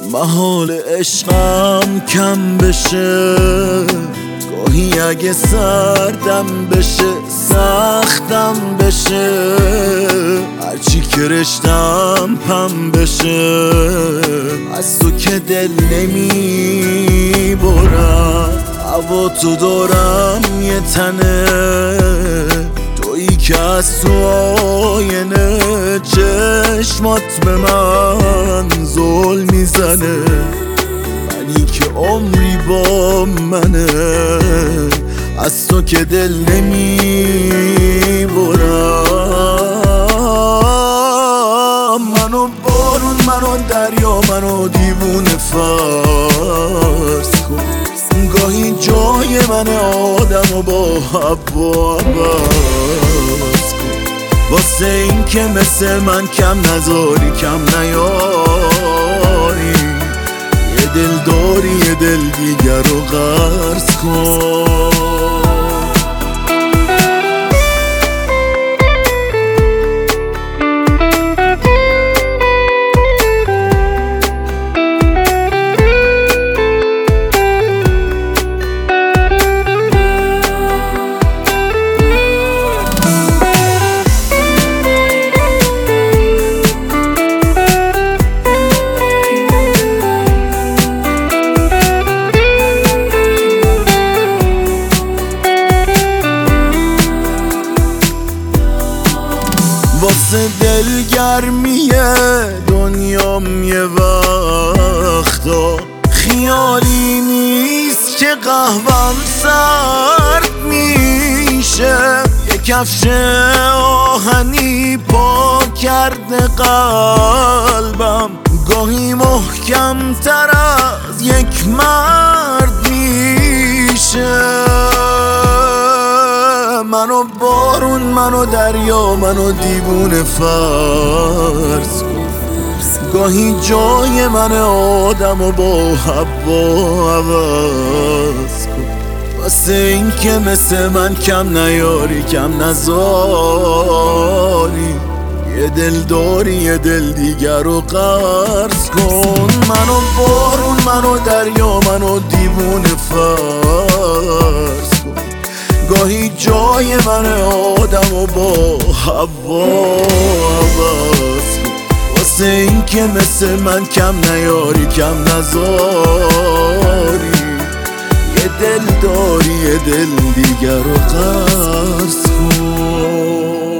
محال عشقم کم بشه، گاهی اگه سردم بشه سختم بشه، هرچی که رشتم پم بشه، از تو که دل نمی برم. هوا تو دارم یه تنه، تویی که از تو آینه چشمات به من ظلم میزنه. منی که عمری با منه، از تو که دل نمی برم. منو بارون، منو دریا، منو دیوونه فرض کن. گاهی جای من آدم و با هوا عوض کن، واسه این که مثل من کم نذاری، کم نیاری. یه دل داری یه دل دیگر رو قرض کن. واسه دلگرمیه دنیام یه وقتا خیالی نیست که قهوم سرد میشه. یه کفش آهنی پا کرده قلبم، گاهی محکم تر از یک مرد میشه. منو بارون، منو دریا، منو دیوونه فرض کن. گاهی جای من آدم و با هوا عوض کن، واسه این که مثل من کم نیاری، کم نذاری. یه دل داری یه دل دیگر رو قرض کن. منو بارون، منو دریا، منو دیوونه فرض کن. گاهی جای من آدم و با هوا عوض کن، واسه این که مثل من کم نیاری، کم نذاری. یه دل داری یه دل دیگر رو قرض کن.